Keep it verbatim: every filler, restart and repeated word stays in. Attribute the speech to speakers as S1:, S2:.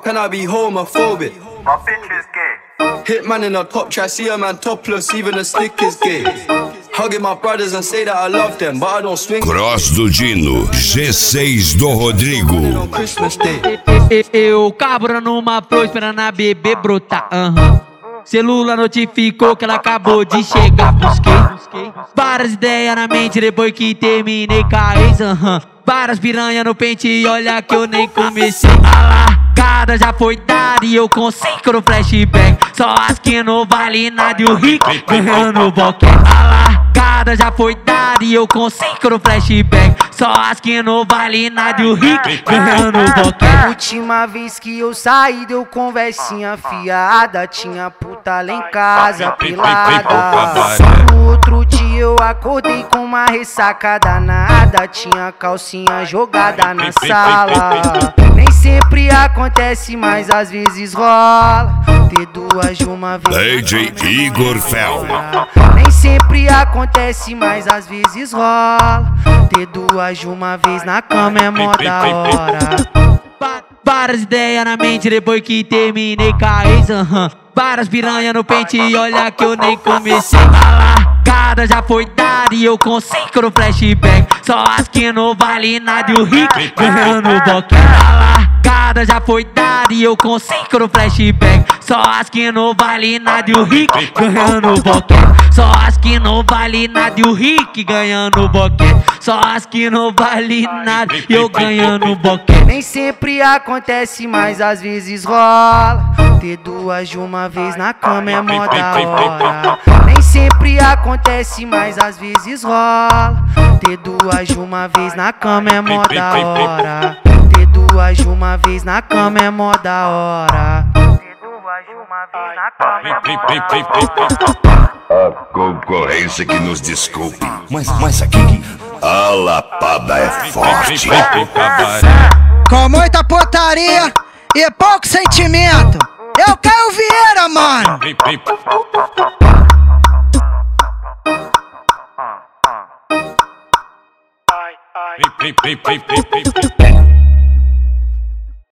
S1: can I be homophobic?
S2: My bitch is gay.
S1: Hitman in a top try, see a man topless, even a stick is gay. Hugging my brothers and say that I love them, but I don't swing.
S3: Cross do Dino, G seis do Rodrigo.
S1: On Christmas Day.
S4: Eu cabra numa flor esperando a bebê brotar. Uhum. Celula notificou que ela acabou de chegar. Busquei várias ideias na mente depois que terminei com a ex. Uhum. Várias piranha no pente e olha que eu nem comecei. A largada já foi dada e eu consigo no flashback. Só as que não vale nada e o rico ganhando o boquete. A largada já foi dada e eu consigo no flashback. Só as que não vale nada e o rico ganhando o boquete.
S5: Última vez que eu saí deu conversinha fiada. Tinha puta lá em casa pelada. No outro dia eu acordei com uma ressaca danada. Tinha calcinha jogada na sala. Nem sempre acontece, mas às vezes rola ter duas de uma vez.
S3: D J Igor Fel.
S5: Nem sempre acontece, mas às vezes rola ter duas de uma vez na cama é mó da hora.
S4: Várias ideias na mente depois que terminei com a ex. Uhum. Várias piranha no pente e olha que eu nem comecei. A largada já foi dada e eu consigo no flashback. Só as que não vale nada e o rico ganhando o boquete. A largada já foi dada e eu consigo no flashback. Só as que não vale nada e o rico ganhando o boquete. Só as que não vale nada e o rico ganhando o boquete. Só as que não vale nada e eu ganhando o boquete.
S5: Nem sempre acontece, mas às vezes rola ter duas de uma vez na cama é mó da hora. Nem sempre acontece, mas às vezes rola ter duas de uma vez na cama é mó da hora. Ter duas de uma vez na cama é mó da hora.
S2: Ter duas de uma vez na cama é mó da hora.
S3: A concorrência que nos desculpe, mas, mas aqui a lapada é forte.
S6: Com muita putaria e pouco sentimento, eu Caio Vieira, mano.
S2: Ai, ai.